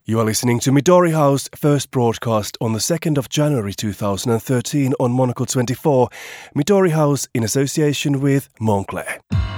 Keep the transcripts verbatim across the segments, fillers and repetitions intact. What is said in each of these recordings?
You are listening to Midori House, first broadcast on the second of January two thousand thirteen on Monocle twenty-four. Midori House in association with Moncler.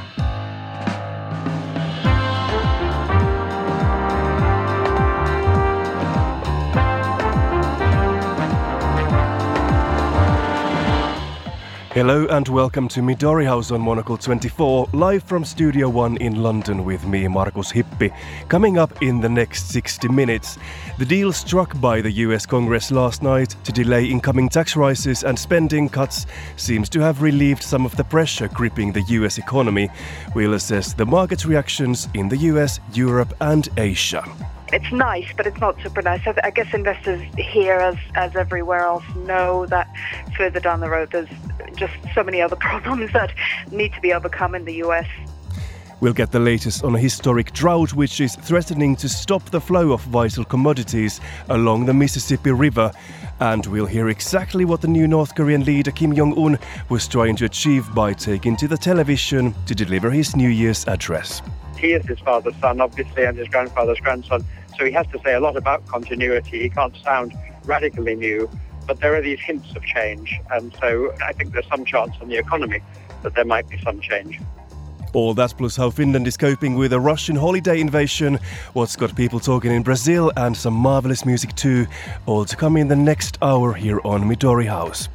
Hello and welcome to Midori House on Monocle twenty-four, live from Studio One in London with me, Markus Hippi. Coming up in the next sixty minutes, the deal struck by the U S Congress last night to delay incoming tax rises and spending cuts seems to have relieved some of the pressure gripping the U S economy. We'll assess the market reactions in the U S, Europe and Asia. It's nice, but it's not super nice. I guess investors here, as as everywhere else, know that further down the road there's just so many other problems that need to be overcome in the U S. We'll get the latest on a historic drought which is threatening to stop the flow of vital commodities along the Mississippi River. And we'll hear exactly what the new North Korean leader Kim Jong-un was trying to achieve by taking to the television to deliver his New Year's address. He is his father's son, obviously, and his grandfather's grandson, so he has to say a lot about continuity. He can't sound radically new, but there are these hints of change, and so I think there's some chance in the economy that there might be some change. All that plus how Finland is coping with a Russian holiday invasion, what's got people talking in Brazil, and some marvellous music too, all to come in the next hour here on Midori House.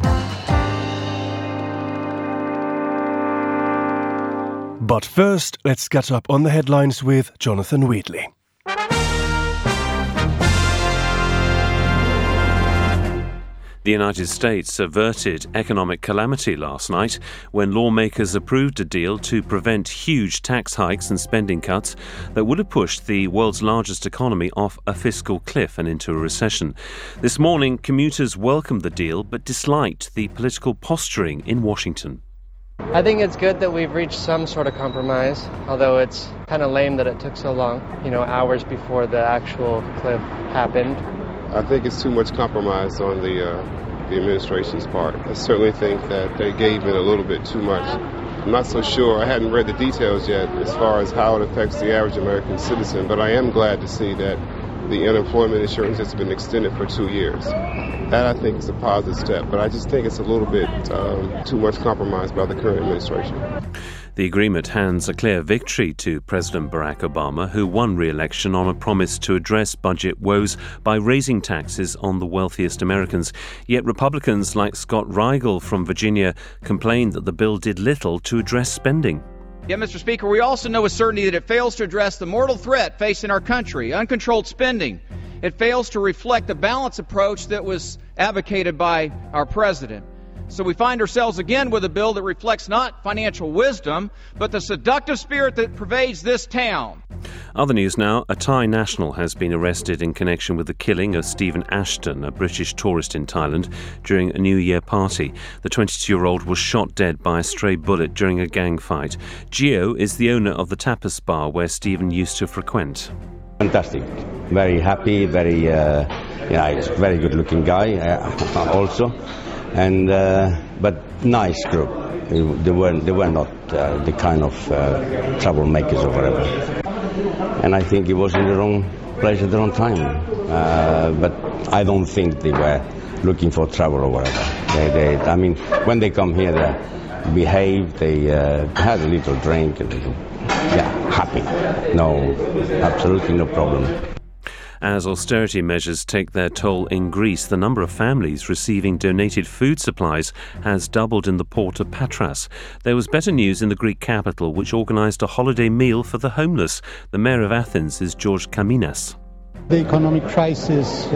But first, let's catch up on the headlines with Jonathan Wheatley. The United States averted economic calamity last night when lawmakers approved a deal to prevent huge tax hikes and spending cuts that would have pushed the world's largest economy off a fiscal cliff and into a recession. This morning, commuters welcomed the deal but disliked the political posturing in Washington. I think it's good that we've reached some sort of compromise, although it's kind of lame that it took so long, you know, hours before the actual cliff happened. I think it's too much compromise on the uh, the administration's part. I certainly think that they gave in a little bit too much. I'm not so sure. I hadn't read the details yet as far as how it affects the average American citizen, but I am glad to see that the unemployment insurance has been extended for two years. That, I think, is a positive step, but I just think it's a little bit um, too much compromise by the current administration. The agreement hands a clear victory to President Barack Obama, who won re-election on a promise to address budget woes by raising taxes on the wealthiest Americans. Yet Republicans like Scott Rigel from Virginia complained that the bill did little to address spending. Yeah, Mister Speaker, we also know with certainty that it fails to address the mortal threat facing our country, uncontrolled spending. It fails to reflect the balanced approach that was advocated by our president. So we find ourselves again with a bill that reflects not financial wisdom, but the seductive spirit that pervades this town. Other news now. A Thai national has been arrested in connection with the killing of Stephen Ashton, a British tourist in Thailand, during a New Year party. The twenty-two-year-old was shot dead by a stray bullet during a gang fight. Gio is the owner of the tapas bar where Stephen used to frequent. Fantastic. Very happy, very, uh, yeah, he's a very good-looking guy uh, also. And uh, but nice group. They were they were not uh, the kind of uh, troublemakers or whatever. And I think he was in the wrong place at the wrong time. Uh, but I don't think they were looking for trouble or whatever. They, they, I mean, when they come here, they behave. They uh, had a little drink and yeah, happy. No, absolutely no problem. As austerity measures take their toll in Greece, the number of families receiving donated food supplies has doubled in the port of Patras. There was better news in the Greek capital, which organised a holiday meal for the homeless. The mayor of Athens is George Kaminas. The economic crisis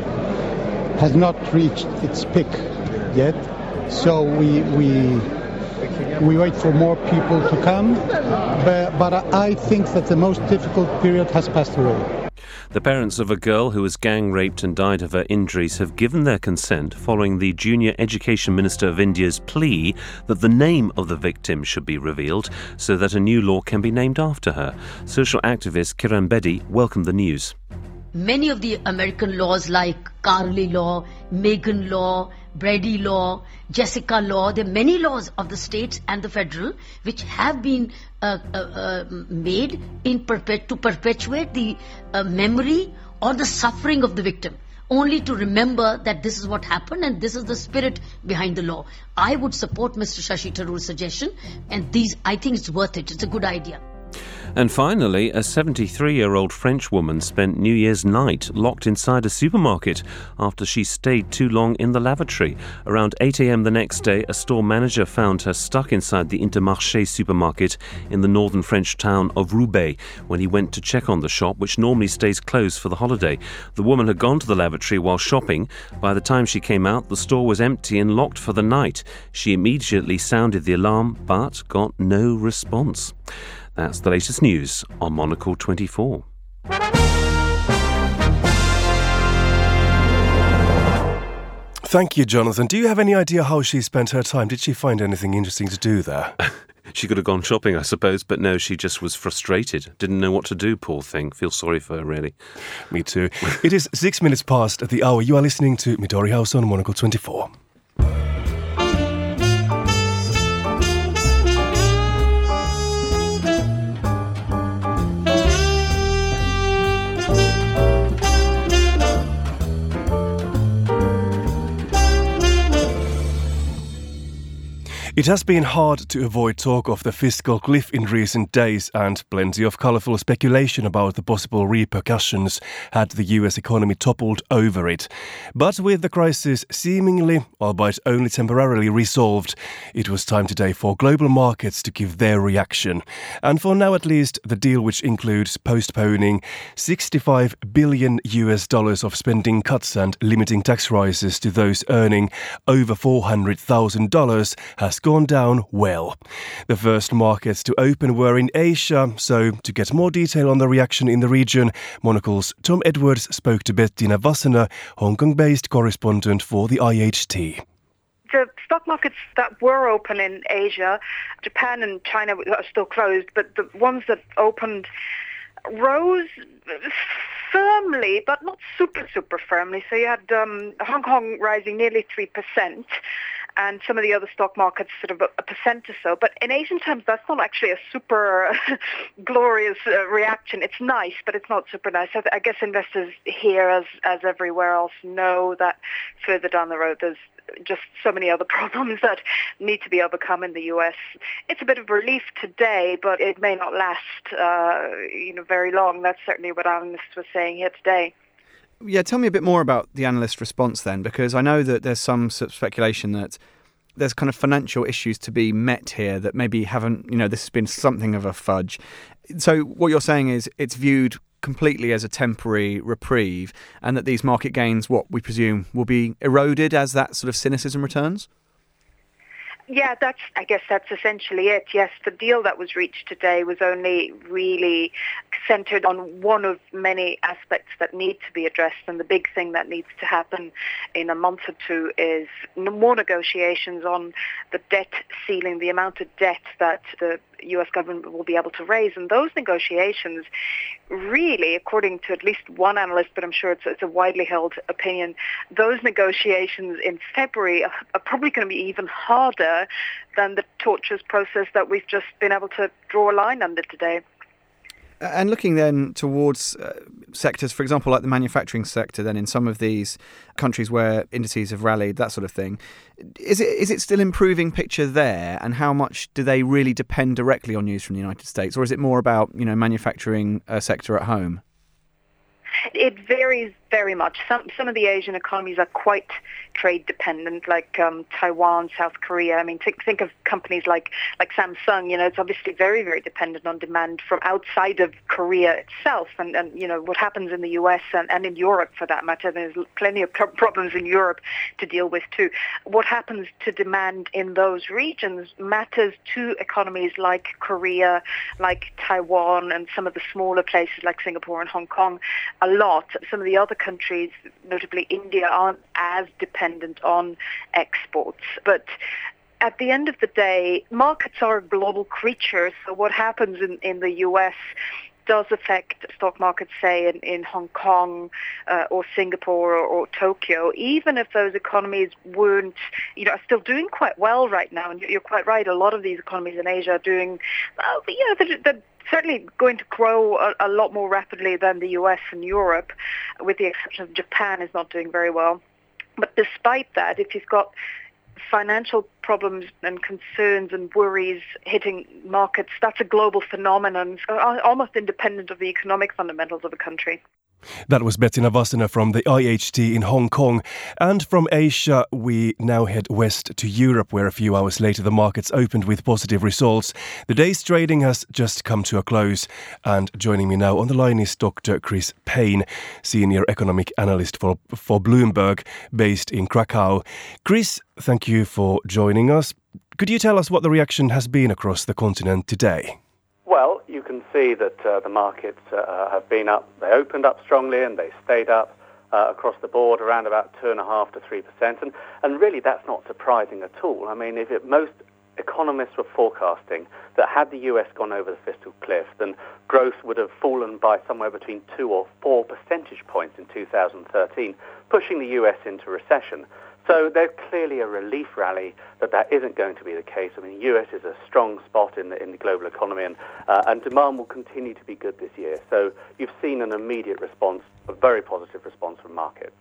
uh, has not reached its peak yet, so we we we wait for more people to come, but, but I think that the most difficult period has passed away. The parents of a girl who was gang raped and died of her injuries have given their consent following the Junior Education Minister of India's plea that the name of the victim should be revealed so that a new law can be named after her. Social activist Kiran Bedi welcomed the news. Many of the American laws like Carly law, Megan law, Brady law, Jessica law, there are many laws of the states and the federal which have been uh, uh, uh, made in perpet- to perpetuate the uh, memory or the suffering of the victim, only to remember that this is what happened and this is the spirit behind the law. I would support Mister Shashi Tharoor's suggestion, and these, I think it's worth it. It's a good idea. And finally, a seventy-three-year-old French woman spent New Year's night locked inside a supermarket after she stayed too long in the lavatory. Around eight a.m. the next day, a store manager found her stuck inside the Intermarché supermarket in the northern French town of Roubaix when he went to check on the shop, which normally stays closed for the holiday. The woman had gone to the lavatory while shopping. By the time she came out, the store was empty and locked for the night. She immediately sounded the alarm, but got no response. That's the latest news on Monocle twenty-four. Thank you, Jonathan. Do you have any idea how she spent her time? Did she find anything interesting to do there? She could have gone shopping, I suppose, but no, she just was frustrated. Didn't know what to do, poor thing. Feel sorry for her, really. Me too. It is six minutes past the hour. You are listening to Midori House on Monocle twenty-four. It has been hard to avoid talk of the fiscal cliff in recent days, and plenty of colourful speculation about the possible repercussions had the U S economy toppled over it. But with the crisis seemingly, albeit only temporarily, resolved, it was time today for global markets to give their reaction. And for now at least, the deal, which includes postponing sixty-five billion U S dollars of spending cuts and limiting tax rises to those earning over four hundred thousand dollars, has gone down well. The first markets to open were in Asia, so to get more detail on the reaction in the region, Monocle's Tom Edwards spoke to Bettina Wassener, Hong Kong-based correspondent for the I H T. The stock markets that were open in Asia, Japan and China are still closed, but the ones that opened rose firmly, but not super, super firmly. So you had um, Hong Kong rising nearly three percent. And some of the other stock markets sort of a, a percent or so. But in Asian terms, that's not actually a super glorious uh, reaction. It's nice, but it's not super nice. I, I guess investors here, as as everywhere else, know that further down the road, there's just so many other problems that need to be overcome in the U S. It's a bit of relief today, but it may not last uh, you know, very long. That's certainly what analysts were saying here today. Yeah, tell me a bit more about the analyst response then, because I know that there's some sort of speculation that there's kind of financial issues to be met here that maybe haven't, you know, this has been something of a fudge. So what you're saying is it's viewed completely as a temporary reprieve, and that these market gains, what we presume, will be eroded as that sort of cynicism returns? Yeah, that's. I guess that's essentially it. Yes, the deal that was reached today was only really centered on one of many aspects that need to be addressed, and the big thing that needs to happen in a month or two is more negotiations on the debt ceiling, the amount of debt that the U S government will be able to raise. And those negotiations really, according to at least one analyst, but I'm sure it's, it's a widely held opinion, those negotiations in February are, are probably going to be even harder than the tortuous process that we've just been able to draw a line under today. And looking then towards uh, sectors, for example, like the manufacturing sector, then in some of these countries where indices have rallied, that sort of thing, is it is it still improving picture there? And how much do they really depend directly on news from the United States? Or is it more about, you know, manufacturing uh, sector at home? It varies very much. Some some of the Asian economies are quite trade dependent, like um, Taiwan, South Korea. I mean, think think of companies like like Samsung. You know, it's obviously very very dependent on demand from outside of Korea itself, and, and you know what happens in the U S and, and in Europe for that matter. There's plenty of pro- problems in Europe to deal with too. What happens to demand in those regions matters to economies like Korea, like Taiwan, and some of the smaller places like Singapore and Hong Kong a lot. Some of the other countries, notably India, aren't as dependent on exports. But at the end of the day, markets are a global creature, so what happens in, in the U S does affect stock markets, say, in, in Hong Kong uh, or Singapore or, or Tokyo, even if those economies weren't, you know, are still doing quite well right now. And you're quite right, a lot of these economies in Asia are doing, uh, you know, the, the certainly going to grow a, a lot more rapidly than the U S and Europe, with the exception of Japan is not doing very well. But despite that, if you've got financial problems and concerns and worries hitting markets, that's a global phenomenon, so almost independent of the economic fundamentals of a country. That was Bettina Wassenaar from the I H T in Hong Kong. And from Asia, we now head west to Europe, where a few hours later the markets opened with positive results. The day's trading has just come to a close. And joining me now on the line is Doctor Chris Payne, Senior Economic Analyst for, for Bloomberg, based in Krakow. Chris, thank you for joining us. Could you tell us what the reaction has been across the continent today? Well, you can see that uh, the markets uh, have been up. They opened up strongly and they stayed up uh, across the board around about two and a half to three percent. And and really, that's not surprising at all. I mean, if it, most economists were forecasting that had the U S gone over the fiscal cliff, then growth would have fallen by somewhere between two or four percentage points in two thousand thirteen, pushing the U S into recession. So there's clearly a relief rally that that isn't going to be the case. I mean, the U S is a strong spot in the in the global economy, and uh, and demand will continue to be good this year. So you've seen an immediate response, a very positive response from markets.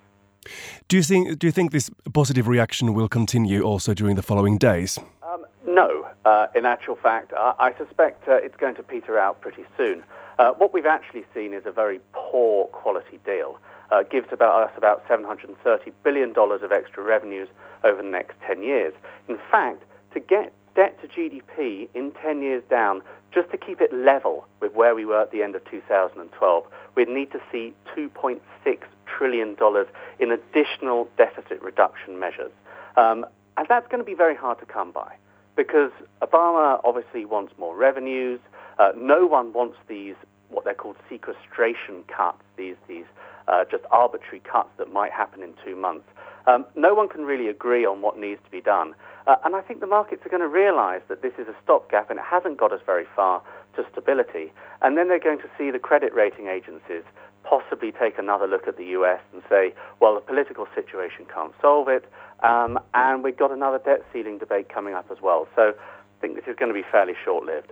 Do you think do you think this positive reaction will continue also during the following days? Um, no. Uh, in actual fact, I, I suspect uh, it's going to peter out pretty soon. Uh, what we've actually seen is a very poor quality deal. Uh, gives about us about seven hundred thirty billion dollars of extra revenues over the next ten years. In fact, to get debt to G D P in ten years down, just to keep it level with where we were at the end of two thousand twelve, we'd need to see two point six trillion dollars in additional deficit reduction measures. Um, and that's going to be very hard to come by, because Obama obviously wants more revenues. Uh, no one wants these, what they're called sequestration cuts, these these Uh, just arbitrary cuts that might happen in two months. Um, no one can really agree on what needs to be done. Uh, and I think the markets are going to realize that this is a stopgap and it hasn't got us very far to stability. And then they're going to see the credit rating agencies possibly take another look at the U S and say, well, the political situation can't solve it. Um, and we've got another debt ceiling debate coming up as well. So I think this is going to be fairly short-lived.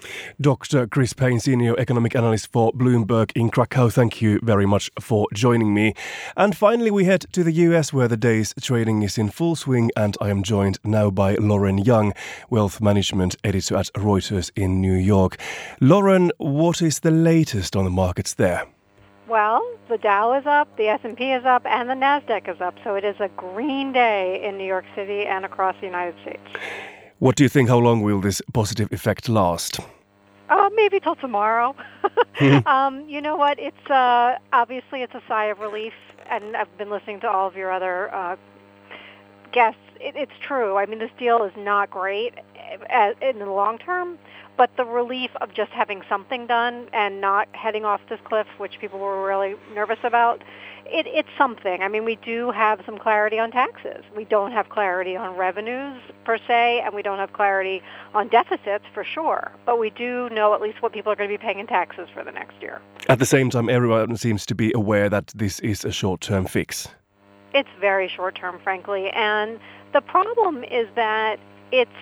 Doctor Chris Payne, Senior Economic Analyst for Bloomberg in Krakow, thank you very much for joining me. And finally, we head to the U S, where the day's trading is in full swing, and I am joined now by Lauren Young, Wealth Management Editor at Reuters in New York. Lauren, what is the latest on the markets there? Well, the Dow is up, the S and P is up, and the NASDAQ is up, so it is a green day in New York City and across the United States. What do you think? How long will this positive effect last? Uh, maybe till tomorrow. um, you know what? It's uh, obviously it's a sigh of relief, and I've been listening to all of your other uh, guests. It, it's true. I mean, this deal is not great in the long term, but the relief of just having something done and not heading off this cliff, which people were really nervous about, it, it's something. I mean, we do have some clarity on taxes. We don't have clarity on revenues, per se, and we don't have clarity on deficits, for sure. But we do know at least what people are going to be paying in taxes for the next year. At the same time, everyone seems to be aware that this is a short-term fix. It's very short-term, frankly. And the problem is that it's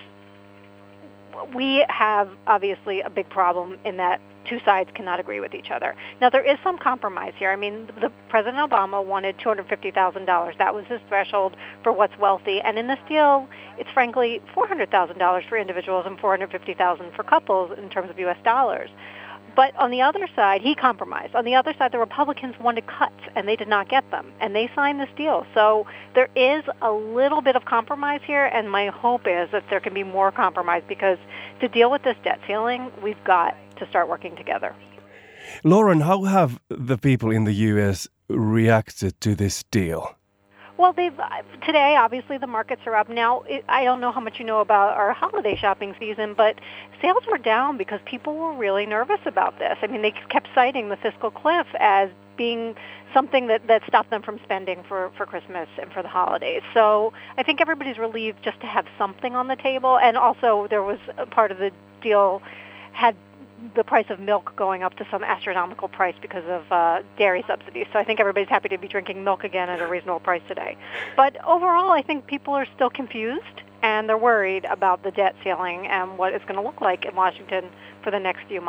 we have, obviously, a big problem in that two sides cannot agree with each other. Now, there is some compromise here. I mean, the President Obama wanted two hundred fifty thousand dollars. That was his threshold for what's wealthy. And in this deal, it's frankly four hundred thousand dollars for individuals and four hundred fifty thousand dollars for couples in terms of U S dollars. But on the other side, he compromised. On the other side, the Republicans wanted cuts, and they did not get them. And they signed this deal. So there is a little bit of compromise here, and my hope is that there can be more compromise, because to deal with this debt ceiling, we've got to start working together. Lauren, how have the people in the U S reacted to this deal? Well, they've today, obviously, the markets are up. Now, it, I don't know how much you know about our holiday shopping season, but sales were down because people were really nervous about this. I mean, they kept citing the fiscal cliff as being something that, that stopped them from spending for, for Christmas and for the holidays. So I think everybody's relieved just to have something on the table. And also, there was a part of the deal had the price of milk going up to some astronomical price because of uh, dairy subsidies. So I think everybody's happy to be drinking milk again at a reasonable price today. But overall, I think people are still confused, and they're worried about the debt ceiling and what it's going to look like in Washington for the next few months.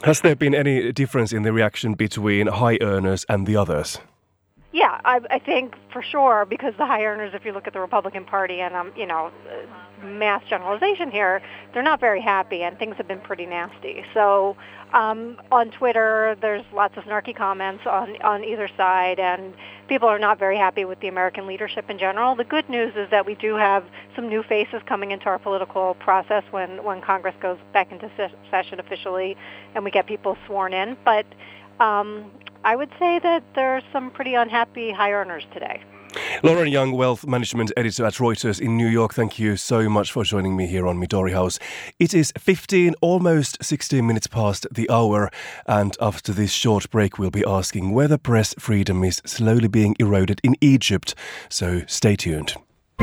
Has there been any difference in the reaction between high earners and the others? Yeah, I, I think for sure, because the high earners, if you look at the Republican Party, and um, you know, mass generalization here, they're not very happy, and things have been pretty nasty. So um, on Twitter, there's lots of snarky comments on on either side, and people are not very happy with the American leadership in general. The good news is that we do have some new faces coming into our political process when when Congress goes back into se- session officially, and we get people sworn in. But um, I would say that there are some pretty unhappy high earners today. Lauren Young, Wealth Management Editor at Reuters in New York, thank you so much for joining me here on Midori House. It is fifteen, almost sixteen minutes past the hour, and after this short break we'll be asking whether press freedom is slowly being eroded in Egypt, so stay tuned.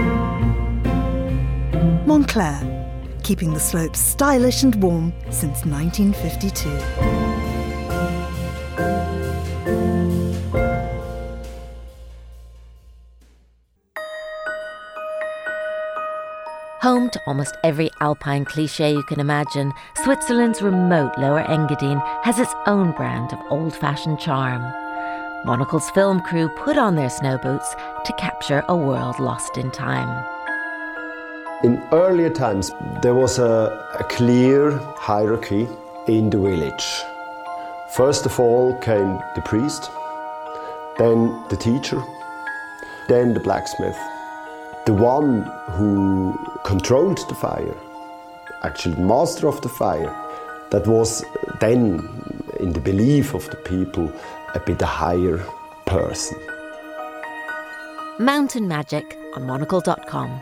Moncler, keeping the slopes stylish and warm since nineteen fifty-two. Home to almost every alpine cliché you can imagine, Switzerland's remote Lower Engadine has its own brand of old-fashioned charm. Monocle's film crew put on their snow boots to capture a world lost in time. In earlier times, there was a, a clear hierarchy in the village. First of all came the priest, then the teacher, then the blacksmith. The one who controlled the fire, actually the master of the fire, that was then, in the belief of the people, a bit a higher person. Mountain Magic on monocle dot com.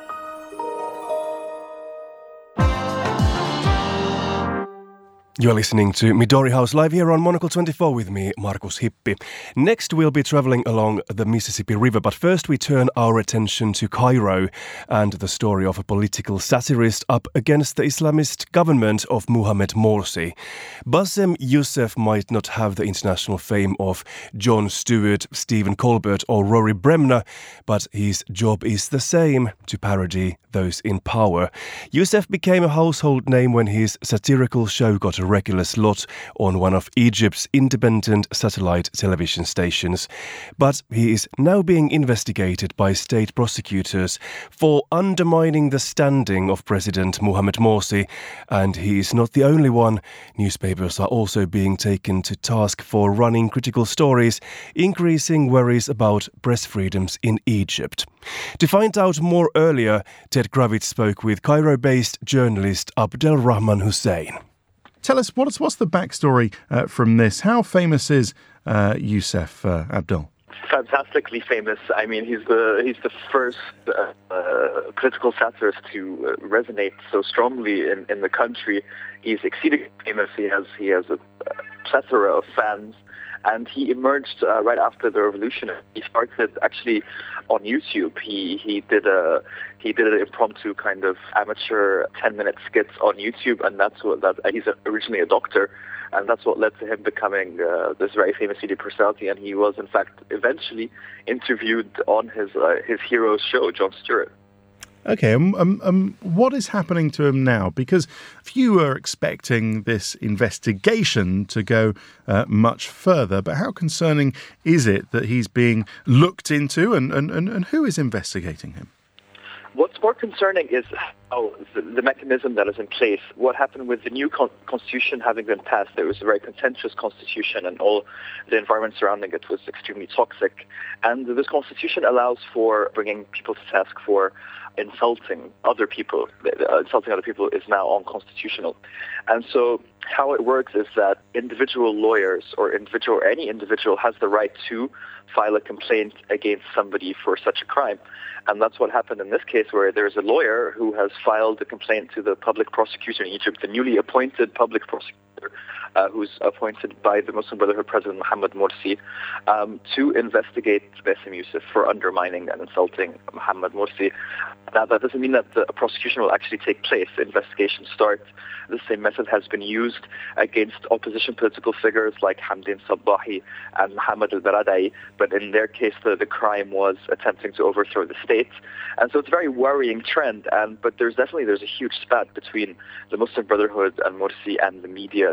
You're listening to Midori House live here on Monocle twenty-four with me, Markus Hippi. Next we'll be travelling along the Mississippi River, but first we turn our attention to Cairo and the story of a political satirist up against the Islamist government of Mohamed Morsi. Bassem Youssef might not have the international fame of Jon Stewart, Stephen Colbert or Rory Bremner, but his job is the same, to parody those in power. Youssef became a household name when his satirical show got a regular slot on one of Egypt's independent satellite television stations. But he is now being investigated by state prosecutors for undermining the standing of President Mohamed Morsi, and he is not the only one. Newspapers are also being taken to task for running critical stories, increasing worries about press freedoms in Egypt. To find out more earlier, Ted Kravitz spoke with Cairo-based journalist Abdel Rahman Hussein. Tell us, what's, what's the backstory uh, from this? How famous is uh, Youssef, uh, Abdel? Fantastically famous. I mean, he's the he's the first uh, uh, political satirist to uh, resonate so strongly in, in the country. He's exceedingly famous. He has he has a, a plethora of fans. And he emerged uh, right after the revolution. He started actually on YouTube. He he did a he did an impromptu kind of amateur ten minute skits on YouTube, and that's what that he's originally a doctor, and that's what led to him becoming uh, this very famous media personality. And he was in fact eventually interviewed on his uh, his hero's show, Jon Stewart. Okay, um, um, um, what is happening to him now? Because few are expecting this investigation to go uh, much further, but how concerning is it that he's being looked into, and, and, and, and who is investigating him? What's more concerning is how the, the mechanism that is in place. What happened with the new con- constitution having been passed? There was a very contentious constitution, and all the environment surrounding it was extremely toxic. And this constitution allows for bringing people to task for insulting other people. Uh, insulting other people is now unconstitutional. And so how it works is that individual lawyers or individual or any individual has the right to file a complaint against somebody for such a crime. And that's what happened in this case, where there's a lawyer who has filed a complaint to the public prosecutor in Egypt, the newly appointed public prosecutor, uh, who's appointed by the Muslim Brotherhood President Mohamed Morsi, um, to investigate Bassem Youssef for undermining and insulting Mohamed Morsi. Now, that doesn't mean that the prosecution will actually take place. The investigation starts. The same method has been used against opposition political figures like Hamdin Sabbahi and Mohamed al-Baradei, but in their case, the, the crime was attempting to overthrow the state. And so it's a very worrying trend, and but there's definitely there's a huge spat between the Muslim Brotherhood and Morsi and the media, the independent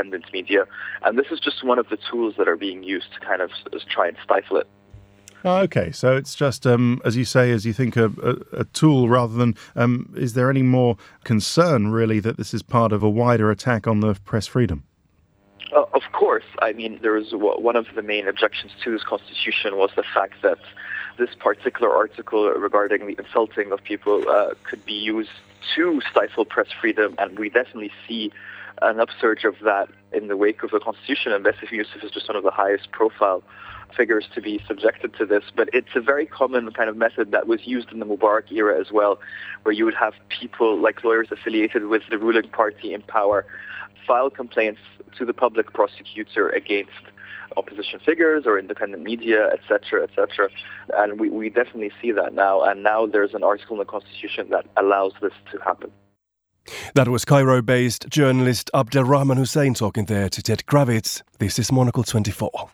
independent media. And this is just one of the tools that are being used to kind of s- try and stifle it. Oh, okay, so it's just, um, as you say, as you think, a, a, a tool rather than... Um, is there any more concern, really, that this is part of a wider attack on the press freedom? Uh, of course. I mean, there was one of the main objections to this constitution was the fact that this particular article regarding the insulting of people uh, could be used to stifle press freedom, and we definitely see an upsurge of that in the wake of the constitution. And Bassem Youssef is just one of the highest profile figures to be subjected to this, but it's a very common kind of method that was used in the Mubarak era as well, where you would have people like lawyers affiliated with the ruling party in power file complaints to the public prosecutor against opposition figures or independent media, et cetera, et cetera. And we, we definitely see that now. And now there's an article in the Constitution that allows this to happen. That was Cairo-based journalist Abdelrahman Hussein talking there to Ted Kravitz. This is Monocle twenty-four.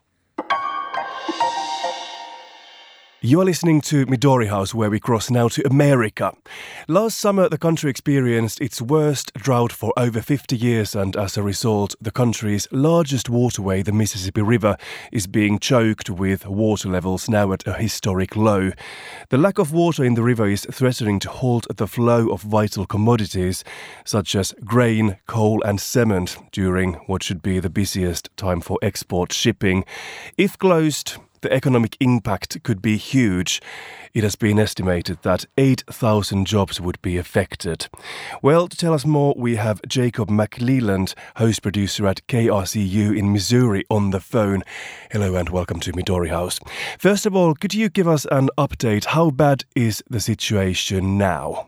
You are listening to Midori House, where we cross now to America. Last summer, the country experienced its worst drought for over fifty years, and as a result, the country's largest waterway, the Mississippi River, is being choked with water levels now at a historic low. The lack of water in the river is threatening to halt the flow of vital commodities, such as grain, coal and cement, during what should be the busiest time for export shipping. If closed, the economic impact could be huge. It has been estimated that eight thousand jobs would be affected. Well, to tell us more, we have Jacob McLeland, host producer at K R C U in Missouri, on the phone. Hello and welcome to Midori House. First of all, could you give us an update? How bad is the situation now?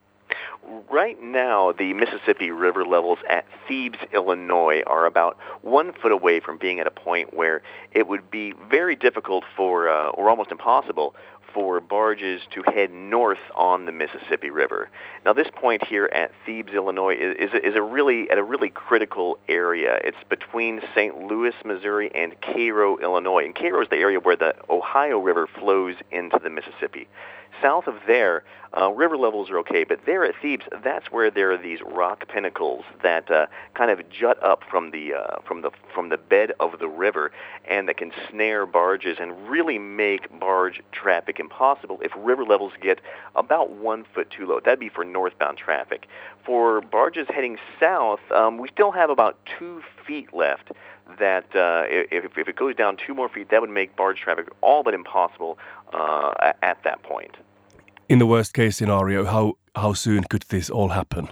Right now, the Mississippi River levels at Thebes, Illinois, are about one foot away from being at a point where it would be very difficult for, uh, or almost impossible, for barges to head north on the Mississippi River. Now, this point here at Thebes, Illinois, is, is, is a really at a really critical area. It's between Saint Louis, Missouri, and Cairo, Illinois. And Cairo is the area where the Ohio River flows into the Mississippi. South of there, uh, river levels are okay, but there at Thebes, that's where there are these rock pinnacles that uh, kind of jut up from the uh, from the from the bed of the river, and that can snare barges and really make barge traffic impossible if river levels get about one foot too low. That'd be for northbound traffic. For barges heading south, um, we still have about two feet left. That uh, if, if it goes down two more feet, that would make barge traffic all but impossible uh, at that point. In the worst case scenario, how, how soon could this all happen?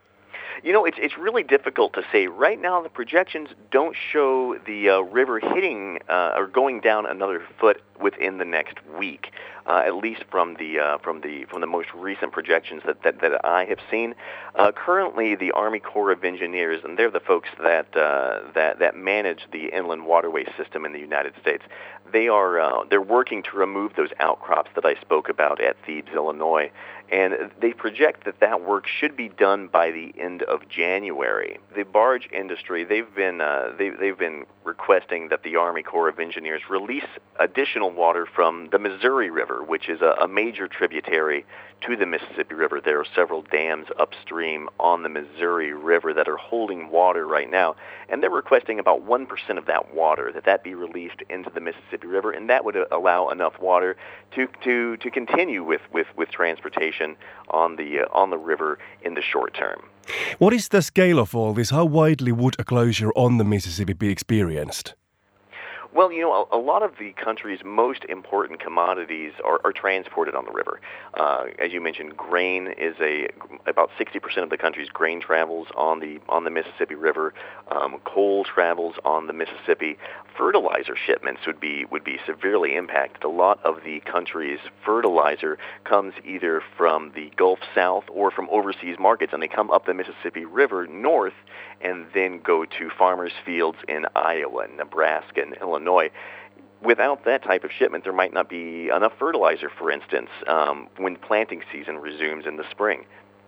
You know, it's it's really difficult to say. Right now, the projections don't show the uh, river hitting uh, or going down another foot within the next week. Uh, at least from the uh, from the from the most recent projections that that, that I have seen. Uh, currently, the Army Corps of Engineers, and they're the folks that uh, that that manage the inland waterway system in the United States. They are uh, they're working to remove those outcrops that I spoke about at Thebes, Illinois, and they project that that work should be done by the end of January. The barge industry, they've been uh, they they've been requesting that the Army Corps of Engineers release additional water from the Missouri River, which is a, a major tributary to the Mississippi River. There are several dams upstream on the Missouri River that are holding water right now, and they're requesting about one percent of that water, that that be released into the Mississippi River, and that would allow enough water to to, to continue with, with, with transportation on the, uh, on the river in the short term. What is the scale of all this? How widely would a closure on the Mississippi be experienced? Well, you know, a, a lot of the country's most important commodities are, are transported on the river. Uh, as you mentioned, grain is a about sixty percent of the country's grain travels on the on the Mississippi River. Um, coal travels on the Mississippi. Fertilizer shipments would be would be severely impacted. A lot of the country's fertilizer comes either from the Gulf South or from overseas markets, and they come up the Mississippi River north and then go to farmers' fields in Iowa, Nebraska, and Illinois. Without that type of shipment, there might not be enough fertilizer, for instance, um, when planting season resumes in the spring.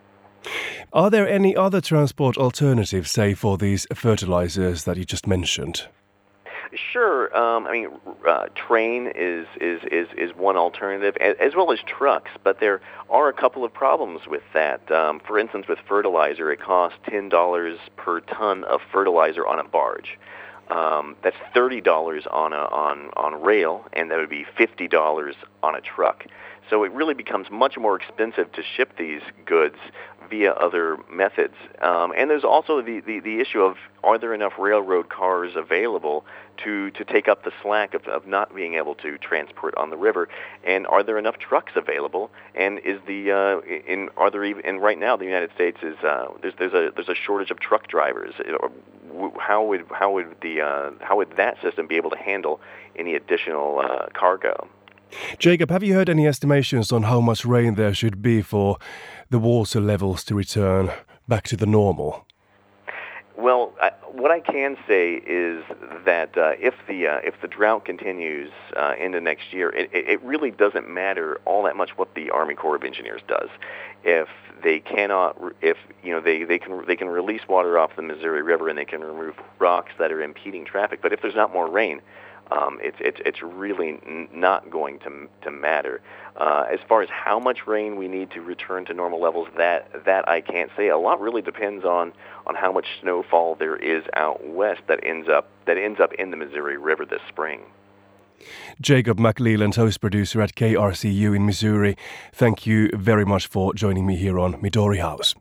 Are there any other transport alternatives, say, for these fertilizers that you just mentioned? Sure. Um, I mean, uh, train is, is, is, is one alternative, as, as well as trucks, but there are a couple of problems with that. Um, for instance, with fertilizer, it costs ten dollars per ton of fertilizer on a barge. Um, that's thirty dollars on a on, on rail, and that would be fifty dollars on a truck. So it really becomes much more expensive to ship these goods via other methods. Um, and there's also the, the, the issue of, are there enough railroad cars available to, to take up the slack of, of not being able to transport on the river? And are there enough trucks available? And is the uh, in are there even? And right now, the United States is uh, there's there's a there's a shortage of truck drivers. How would how would the uh, how would that system be able to handle any additional uh, cargo? Jacob, have you heard any estimations on how much rain there should be for the water levels to return back to the normal? Well, I, what I can say is that uh, if the uh, if the drought continues uh, into next year, it, it really doesn't matter all that much what the Army Corps of Engineers does. If they cannot, if you know they, they can they can release water off the Missouri River and they can remove rocks that are impeding traffic, but if there's not more rain, Um, it's it's it's really n- not going to to matter. Uh, as far as how much rain we need to return to normal levels, that that I can't say. A lot really depends on, on how much snowfall there is out west that ends up that ends up in the Missouri River this spring. Jacob McLeland, host producer at K R C U in Missouri. Thank you very much for joining me here on Midori House.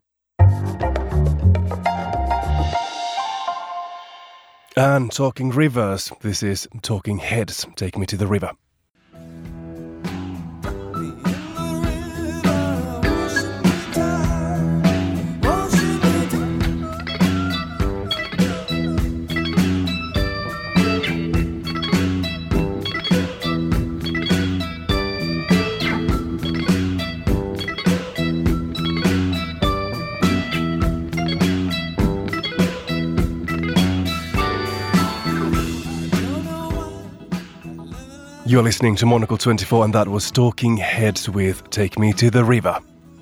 And talking rivers, this is Talking Heads. Take me to the river. You're listening to Monocle twenty-four, and that was Talking Heads with Take Me to the River.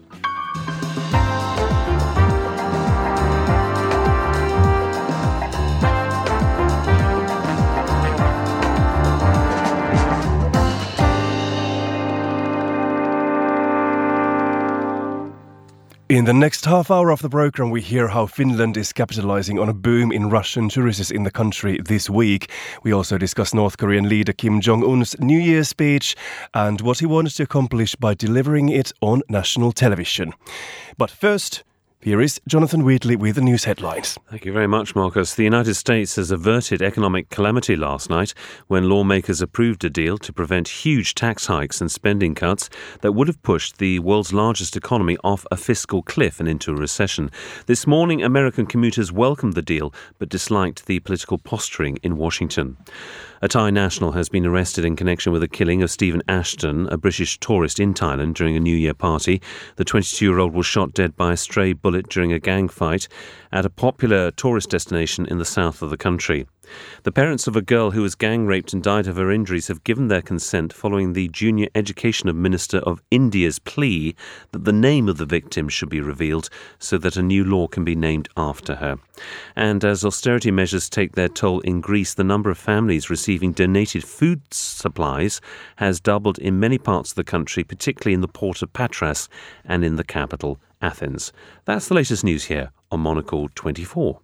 In the next half hour of the program, we hear how Finland is capitalizing on a boom in Russian tourists in the country this week. We also discuss North Korean leader Kim Jong-un's New Year's speech and what he wanted to accomplish by delivering it on national television. But first, here is Jonathan Wheatley with the news headlines. Thank you very much, Marcus. The United States has averted economic calamity last night when lawmakers approved a deal to prevent huge tax hikes and spending cuts that would have pushed the world's largest economy off a fiscal cliff and into a recession. This morning, American commuters welcomed the deal but disliked the political posturing in Washington. A Thai national has been arrested in connection with the killing of Stephen Ashton, a British tourist in Thailand during a New Year party. The twenty-two-year-old was shot dead by a stray bullet during a gang fight at a popular tourist destination in the south of the country. The parents of a girl who was gang raped and died of her injuries have given their consent following the Junior Education Minister of India's plea that the name of the victim should be revealed so that a new law can be named after her. And as austerity measures take their toll in Greece, the number of families receiving donated food supplies has doubled in many parts of the country, particularly in the port of Patras and in the capital, Athens. That's the latest news here on Monocle twenty-four.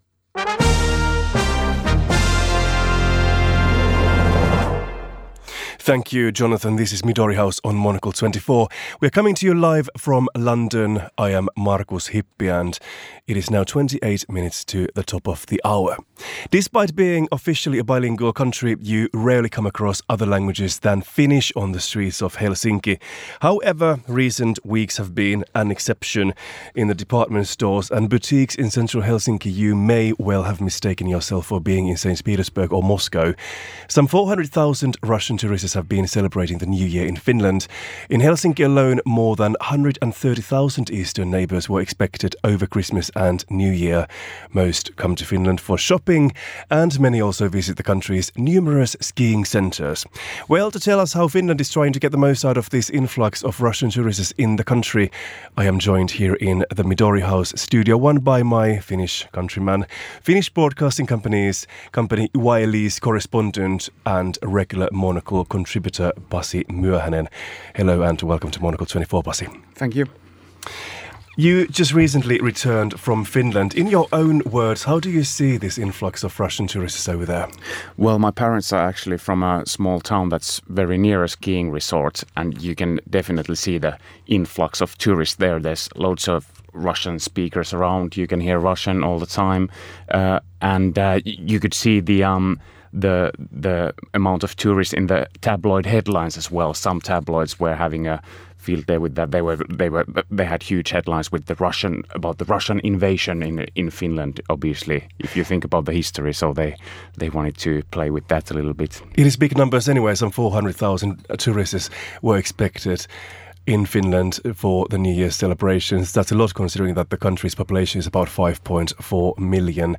Thank you, Jonathan. This is Midori House on Monocle twenty-four. We're coming to you live from London. I am Markus Hippi, and it is now twenty-eight minutes to the top of the hour. Despite being officially a bilingual country, you rarely come across other languages than Finnish on the streets of Helsinki. However, recent weeks have been an exception. In the department stores and boutiques in central Helsinki, you may well have mistaken yourself for being in Saint Petersburg or Moscow. Some four hundred thousand Russian tourists tourists have been celebrating the New Year in Finland. In Helsinki alone, more than one hundred thirty thousand Eastern neighbours were expected over Christmas and New Year. Most come to Finland for shopping, and many also visit the country's numerous skiing centres. Well, to tell us how Finland is trying to get the most out of this influx of Russian tourists in the country, I am joined here in the Midori House Studio One by my Finnish countryman, Finnish Broadcasting Company's company Yley's correspondent and regular Monocle contributor Pasi Myöhänen. Hello and welcome to Monocle twenty-four, Pasi. Thank you. You just recently returned from Finland. In your own words, how do you see this influx of Russian tourists over there? Well, my parents are actually from a small town that's very near a skiing resort, and you can definitely see the influx of tourists there. There's loads of Russian speakers around. You can hear Russian all the time, uh, and uh, you could see the um, the the amount of tourists in the tabloid headlines as well. Some tabloids were having a field day with that. They were they were they had huge headlines with the Russian about the Russian invasion in in Finland. Obviously, if you think about the history, so they they wanted to play with that a little bit. It is big numbers anyway. Some four hundred thousand tourists were expected in Finland for the New Year's celebrations. That's a lot considering that the country's population is about five point four million.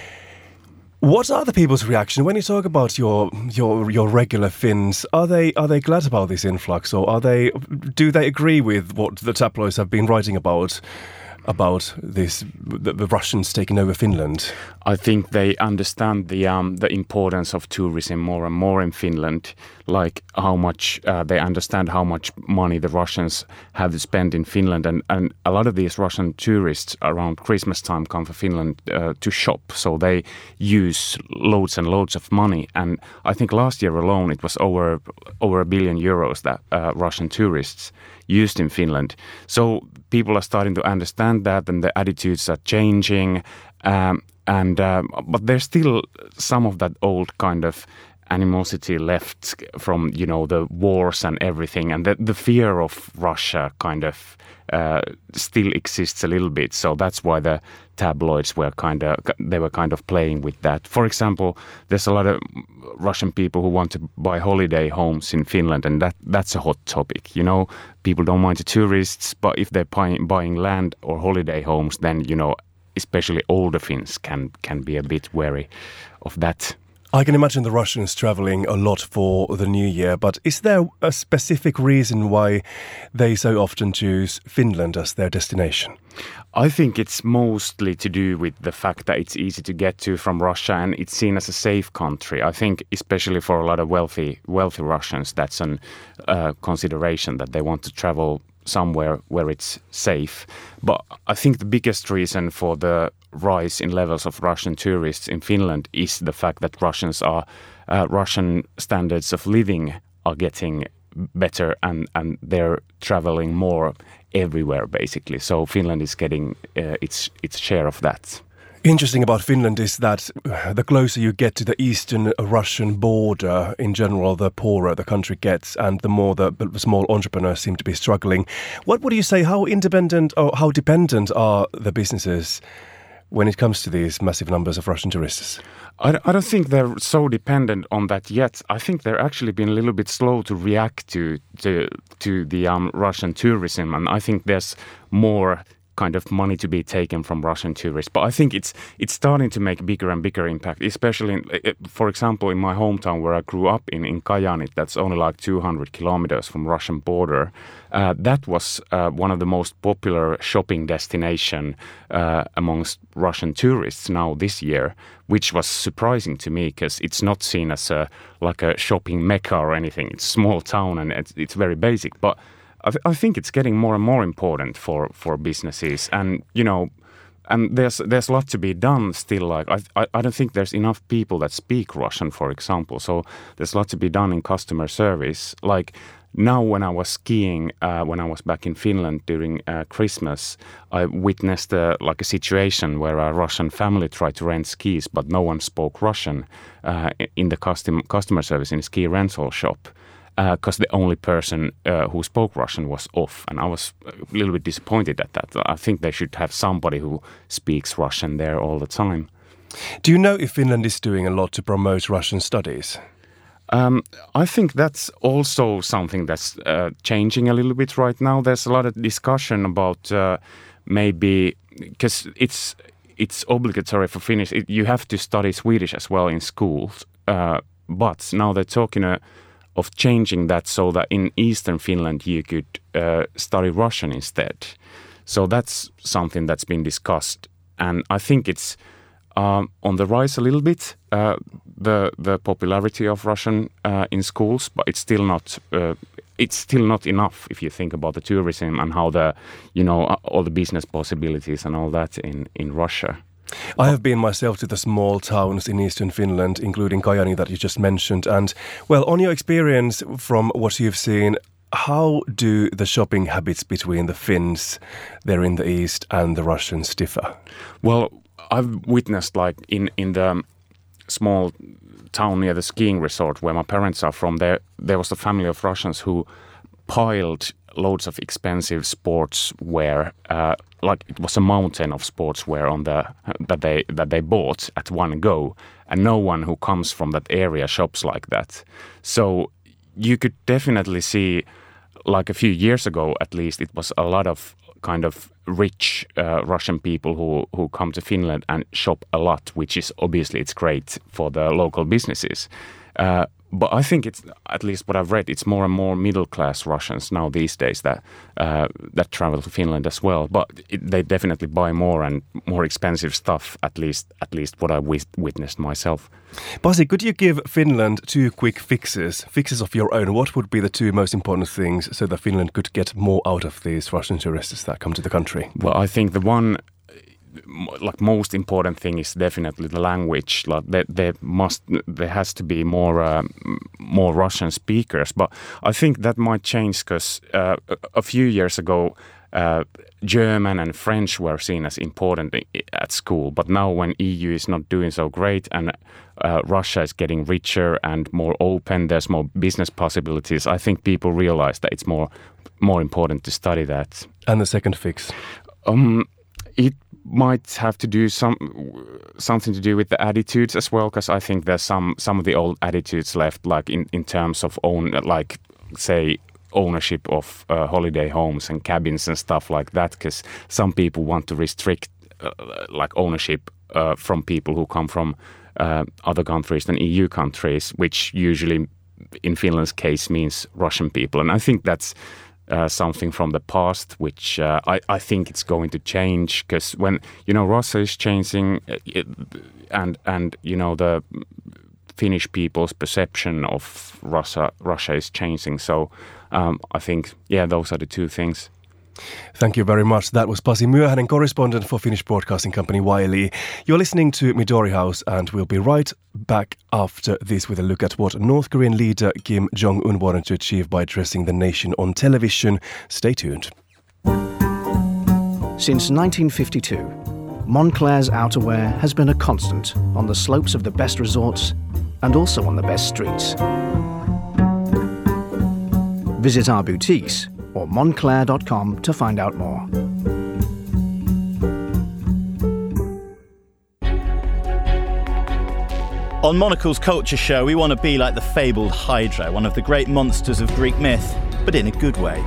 What are the people's reaction when you talk about your your your regular Finns? Are they are they glad about this influx, or are they do they agree with what the tabloids have been writing about about this the, the Russians taking over Finland? I think they understand the um, the importance of tourism more and more in Finland, like how much uh, they understand how much money the Russians have to spend in Finland, and, and a lot of these Russian tourists around Christmas time come for Finland uh, to shop, so they use loads and loads of money. And I think last year alone it was over over a billion euros that uh, Russian tourists used in Finland. So people are starting to understand that, and the attitudes are changing. Um, and uh, but there's still some of that old kind of animosity left from, you know, the wars and everything, and the, the fear of Russia kind of uh, still exists a little bit. So that's why the tabloids were kind of they were kind of playing with that. For example, there's a lot of Russian people who want to buy holiday homes in Finland, and that that's a hot topic. You know, people don't mind the tourists, but if they're buying, buying land or holiday homes, then, you know, especially older Finns can can be a bit wary of that. I can imagine the Russians travelling a lot for the New Year, but is there a specific reason why they so often choose Finland as their destination? I think it's mostly to do with the fact that it's easy to get to from Russia, and it's seen as a safe country. I think especially for a lot of wealthy wealthy Russians, that's an uh, consideration that they want to travel somewhere where it's safe. But I think the biggest reason for the rise in levels of Russian tourists in Finland is the fact that Russians are uh, Russian standards of living are getting better, and, and they're traveling more everywhere basically. So Finland is getting uh, its its share of that. Interesting about Finland is that the closer you get to the eastern Russian border, in general, the poorer the country gets, and the more the small entrepreneurs seem to be struggling. What would you say, how independent or how dependent are the businesses when it comes to these massive numbers of Russian tourists? I, I don't think they're so dependent on that yet. I think they're actually been a little bit slow to react to to, to the um, Russian tourism, and I think there's more kind of money to be taken from Russian tourists. But I think it's it's starting to make bigger and bigger impact, especially, in, for example, in my hometown where I grew up in, in Kajaani, that's only like two hundred kilometers from Russian border. Uh, that was uh, one of the most popular shopping destination uh, amongst Russian tourists now this year, which was surprising to me because it's not seen as a like a shopping mecca or anything. It's a small town and it's, it's very basic, but I, th- I think it's getting more and more important for, for businesses, and you know, and there's there's a lot to be done still. Like I, I I don't think there's enough people that speak Russian, for example. So there's a lot to be done in customer service. Like now, when I was skiing, uh, when I was back in Finland during uh, Christmas, I witnessed uh, like a situation where a Russian family tried to rent skis, but no one spoke Russian uh, in the custom customer service in a ski rental shop. Because uh, the only person uh, who spoke Russian was off, and I was a little bit disappointed at that. I think they should have somebody who speaks Russian there all the time. Do you know if Finland is doing a lot to promote Russian studies? Um, I think that's also something that's uh, changing a little bit right now. There's a lot of discussion about uh, maybe, because it's it's obligatory for Finnish. It, you have to study Swedish as well in schools. Uh, but now they're talking uh, of changing that so that in Eastern Finland you could uh, study Russian instead. So that's something that's been discussed. And I think it's um, on the rise a little bit, uh, the the popularity of Russian uh, in schools, but it's still not uh, it's still not enough if you think about the tourism and how the, you know, all the business possibilities and all that in, in Russia. I have been myself to the small towns in Eastern Finland, including Kajaani that you just mentioned. And, well, on your experience from what you've seen, how do the shopping habits between the Finns there in the East and the Russians differ? Well, I've witnessed, like, in, in the small town near the skiing resort where my parents are from, there there was a family of Russians who piled loads of expensive sportswear, uh, like it was a mountain of sportswear on the that they that they bought at one go, and no one who comes from that area shops like that. So you could definitely see, like a few years ago at least, it was a lot of kind of rich uh, Russian people who who come to Finland and shop a lot, which is obviously it's great for the local businesses. Uh, But I think it's, at least what I've read, it's more and more middle-class Russians now these days that uh, that travel to Finland as well. But it, they definitely buy more and more expensive stuff, at least at least what I witnessed myself. Pasi, could you give Finland two quick fixes, fixes of your own? What would be the two most important things so that Finland could get more out of these Russian tourists that come to the country? Well, I think the one, like, most important thing is definitely the language. Like there, there must, there has to be more, uh, more Russian speakers. But I think that might change because uh, a few years ago, uh, German and French were seen as important at school. But now when E U is not doing so great and uh, Russia is getting richer and more open, there's more business possibilities. I think people realize that it's more, more important to study that. And the second fix? Um, it might have to do some something to do with the attitudes as well, because I think there's some some of the old attitudes left, like in, in terms of own, like say ownership of uh, holiday homes and cabins and stuff like that, because some people want to restrict uh, like ownership uh, from people who come from uh, other countries than E U countries, which usually in Finland's case means Russian people. And I think that's Uh, something from the past, which uh, I, I think it's going to change, because when, you know, Russia is changing it, and, and, you know, the Finnish people's perception of Russia, Russia is changing. So um, I think, yeah, those are the two things. Thank you very much. That was Pasi Myöhänen, correspondent for Finnish broadcasting company Yle. You're listening to Midori House, and we'll be right back after this with a look at what North Korean leader Kim Jong-un wanted to achieve by addressing the nation on television. Stay tuned. Since nineteen fifty-two, Moncler's outerwear has been a constant on the slopes of the best resorts and also on the best streets. Visit our boutiques or moncler dot com to find out more. On Monocle's Culture Show, we want to be like the fabled Hydra, one of the great monsters of Greek myth, but in a good way.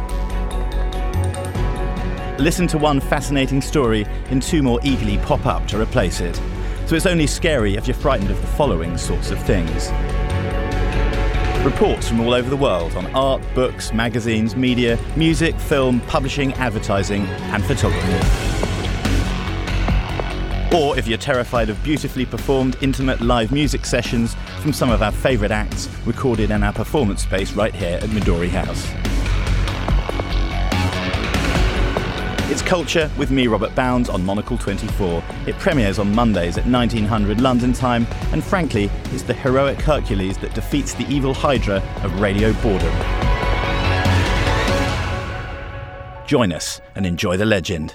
Listen to one fascinating story and two more eagerly pop up to replace it. So it's only scary if you're frightened of the following sorts of things. Reports from all over the world on art, books, magazines, media, music, film, publishing, advertising, and photography. Or if you're terrified of beautifully performed, intimate live music sessions from some of our favourite acts recorded in our performance space right here at Midori House. It's Culture with me, Robert Bounds, on Monocle twenty-four. It premieres on Mondays at nineteen hundred London time, and frankly, it's the heroic Hercules that defeats the evil Hydra of radio boredom. Join us and enjoy the legend.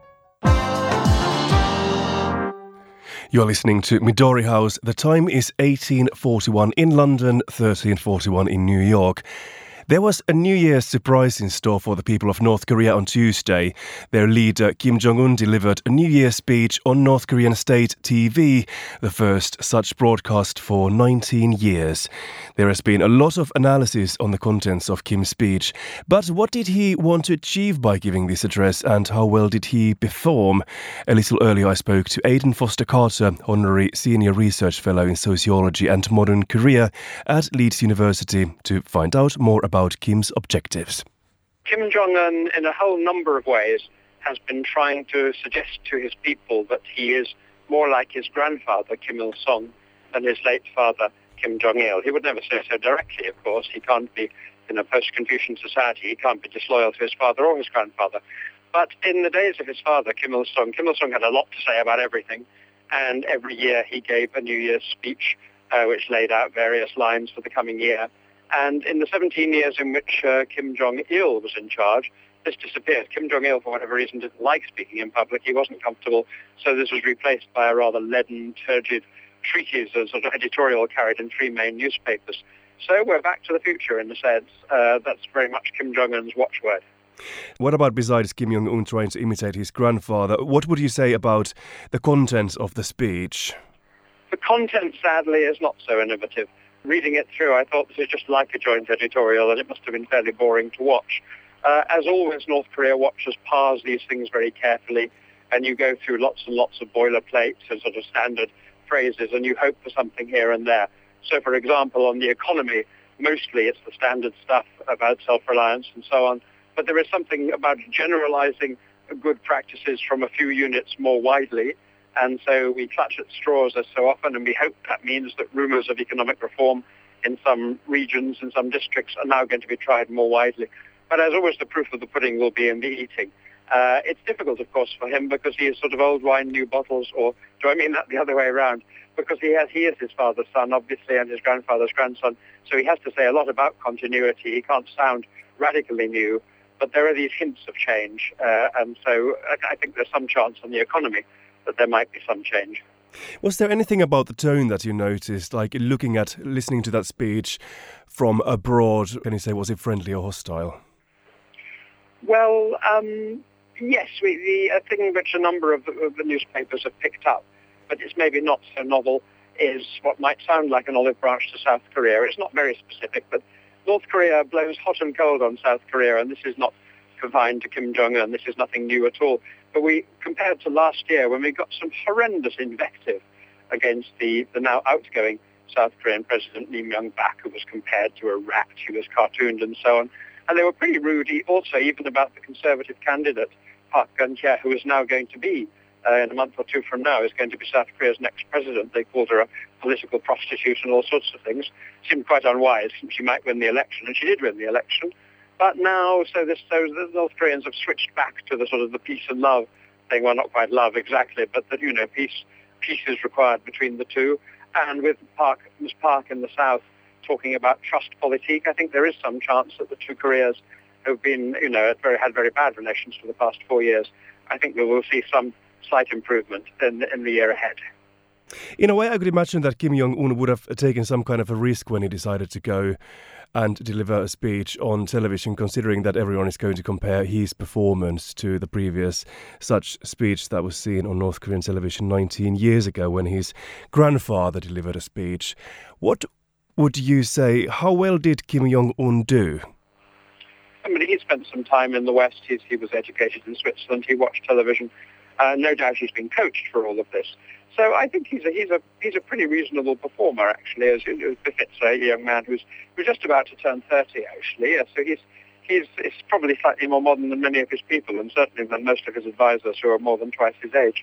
You're listening to Midori House. The time is eighteen forty-one in London, thirteen forty-one in New York. There was a New Year's surprise in store for the people of North Korea on Tuesday. Their leader Kim Jong-un delivered a New Year's speech on North Korean state T V, the first such broadcast for nineteen years. There has been a lot of analysis on the contents of Kim's speech, but what did he want to achieve by giving this address and how well did he perform? A little earlier I spoke to Aidan Foster Carter, Honorary Senior Research Fellow in Sociology and Modern Korea at Leeds University, to find out more about Kim's objectives. Kim Jong-un, in a whole number of ways, has been trying to suggest to his people that he is more like his grandfather, Kim Il-sung, than his late father, Kim Jong-il. He would never say so directly, of course. He can't be, in a post-Confucian society, he can't be disloyal to his father or his grandfather. But in the days of his father, Kim Il-sung, Kim Il-sung had a lot to say about everything, and every year he gave a New Year's speech uh, which laid out various lines for the coming year. And in the seventeen years in which uh, Kim Jong-il was in charge, this disappeared. Kim Jong-il, for whatever reason, didn't like speaking in public. He wasn't comfortable. So this was replaced by a rather leaden, turgid treatise, a sort of editorial carried in three main newspapers. So we're back to the future in a sense. Uh, that's very much Kim Jong-un's watchword. What about, besides Kim Jong-un trying to imitate his grandfather, what would you say about the contents of the speech? The content, sadly, is not so innovative. Reading it through, I thought this is just like a joint editorial, and it must have been fairly boring to watch. Uh, as always, North Korea watchers parse these things very carefully, and you go through lots and lots of boilerplates and sort of standard phrases, and you hope for something here and there. So, for example, on the economy, mostly it's the standard stuff about self-reliance and so on, but there is something about generalizing good practices from a few units more widely, and so we clutch at straws as so often, and we hope that means that rumours of economic reform in some regions and some districts are now going to be tried more widely. But as always, the proof of the pudding will be in the eating. Uh, it's difficult, of course, for him because he is sort of old wine, new bottles, or do I mean that the other way around? Because he has, he is his father's son, obviously, and his grandfather's grandson, so he has to say a lot about continuity. He can't sound radically new, but there are these hints of change, uh, and so I, I think there's some chance on the economy that there might be some change. Was there anything about the tone that you noticed, like looking at, listening to that speech from abroad? Can you say, was it friendly or hostile? Well, um, yes, we, the a thing which a number of the, of the newspapers have picked up, but it's maybe not so novel, is what might sound like an olive branch to South Korea. It's not very specific, but North Korea blows hot and cold on South Korea, and this is not confined to Kim Jong-un. This is nothing new at all. But we, compared to last year, when we got some horrendous invective against the, the now outgoing South Korean President Lee Myung-bak, who was compared to a rat, who was cartooned and so on. And they were pretty rude also, even about the Conservative candidate, Park Geun-hye, who is now going to be, uh, in a month or two from now, is going to be South Korea's next president. They called her a political prostitute and all sorts of things. Seemed quite unwise. She might win the election, and she did win the election. But now, so, this, so the North Koreans have switched back to the sort of the peace and love thing. Well, not quite love exactly, but that, you know, peace, peace is required between the two. And with Park, Miz Park in the South talking about trust politique, I think there is some chance that the two Koreas have been, you know, very, had very bad relations for the past four years. I think we will see some slight improvement in, in the year ahead. In a way, I could imagine that Kim Jong-un would have taken some kind of a risk when he decided to go and deliver a speech on television, considering that everyone is going to compare his performance to the previous such speech that was seen on North Korean television nineteen years ago when his grandfather delivered a speech. What would you say, how well did Kim Jong-un do? I mean, he spent some time in the West. He's, he was educated in Switzerland. He watched television. Uh, no doubt he's been coached for all of this. So I think he's a he's a he's a pretty reasonable performer, actually, as it befits a young man who's who's just about to turn thirty, actually. So he's he's he's probably slightly more modern than many of his people, and certainly than most of his advisors, who are more than twice his age.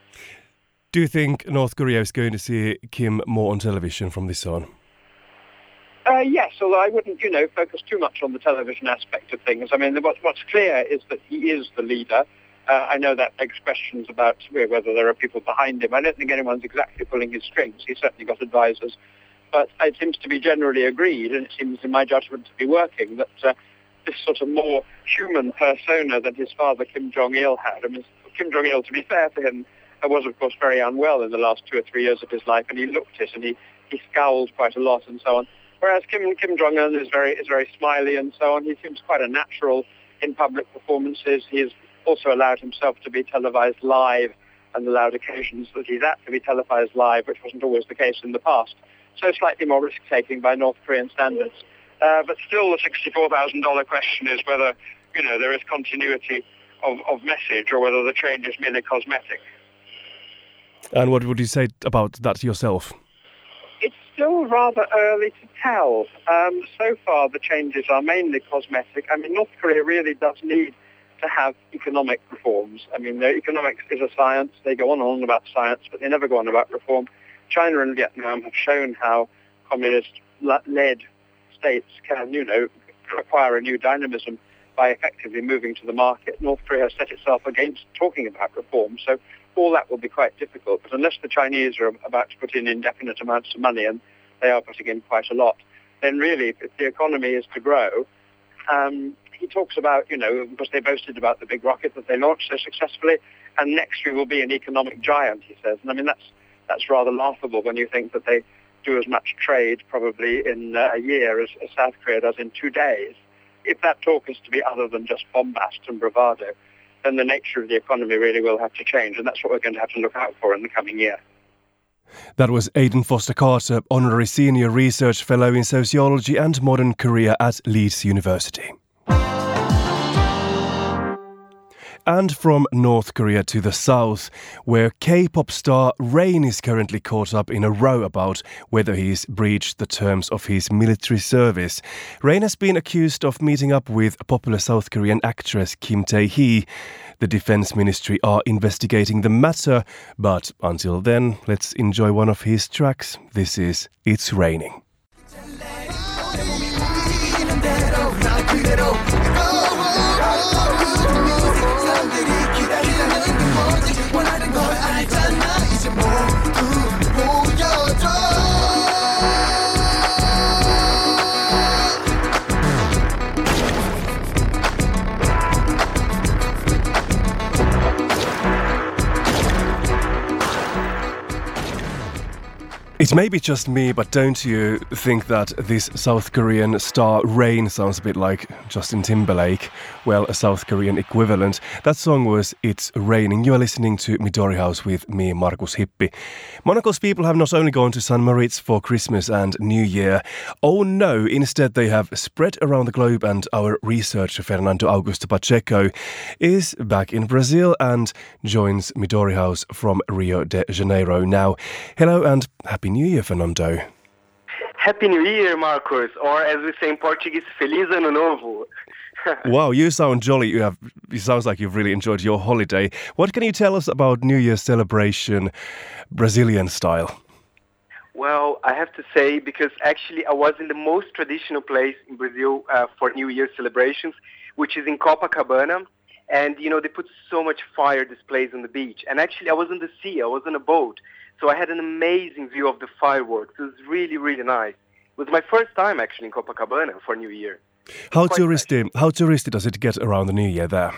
Do you think North Korea is going to see Kim more on television from this on? Uh, yes, although I wouldn't, you know, focus too much on the television aspect of things. I mean, what, what's clear is that he is the leader. Uh, I know that begs questions about whether there are people behind him. I don't think anyone's exactly pulling his strings. He's certainly got advisors. But it seems to be generally agreed, and it seems, in my judgment, to be working, that uh, this sort of more human persona than his father Kim Jong-il had. I mean, Kim Jong-il, to be fair to him, was, of course, very unwell in the last two or three years of his life, and he looked it, and he, he scowled quite a lot and so on. Whereas Kim Kim Jong Un is very is very smiley and so on. He seems quite a natural in public performances. He has also allowed himself to be televised live and allowed occasions that he's at to be televised live, which wasn't always the case in the past. So slightly more risk-taking by North Korean standards. Uh, but still the sixty-four thousand dollars question is whether, you know, there is continuity of, of message or whether the change is merely cosmetic. And what would you say about that yourself? It's still rather early to tell. Um, so far the changes are mainly cosmetic. I mean, North Korea really does need to have economic reforms. I mean, their economics is a science. They go on and on about science, but they never go on about reform. China and Vietnam have shown how communist-led states can, you know, acquire a new dynamism by effectively moving to the market. North Korea has set itself against talking about reform, so all that will be quite difficult. But unless the Chinese are about to put in indefinite amounts of money, and they are putting in quite a lot, then really, if the economy is to grow, um, he talks about, you know, because they boasted about the big rocket that they launched so successfully, and next we will be an economic giant, he says. And I mean, that's that's rather laughable when you think that they do as much trade probably in uh, a year as, as South Korea does in two days. If that talk is to be other than just bombast and bravado, then the nature of the economy really will have to change, and that's what we're going to have to look out for in the coming year. That was Aidan Foster Carter, Honorary Senior Research Fellow in Sociology and Modern Korea at Leeds University. And from North Korea to the south, where K-pop star Rain is currently caught up in a row about whether he's breached the terms of his military service. Rain has been accused of meeting up with popular South Korean actress Kim Tae-hee. The Defense Ministry are investigating the matter, but until then, let's enjoy one of his tracks. This is It's Raining. It may be just me, but don't you think that this South Korean star Rain sounds a bit like Justin Timberlake? Well, a South Korean equivalent. That song was It's Raining. You are listening to Midori House with me, Markus Hippi. Monacle's people have not only gone to Saint Moritz for Christmas and New Year. Oh no, instead they have spread around the globe, and our researcher Fernando Augusto Pacheco is back in Brazil and joins Midori House from Rio de Janeiro. Now, hello and happy New Year, Fernando. Happy New Year, Marcos, or as we say in Portuguese, Feliz Ano Novo. Wow, you sound jolly. You have. It sounds like you've really enjoyed your holiday. What can you tell us about New Year's celebration, Brazilian style? Well, I have to say, because actually I was in the most traditional place in Brazil uh, for New Year celebrations, which is in Copacabana. And, you know, they put so much fire displays on the beach. And actually I was on the sea, I was on a boat. So I had an amazing view of the fireworks. It was really, really nice. It was my first time actually in Copacabana for New Year. How touristy, how touristy does it get around the New Year there?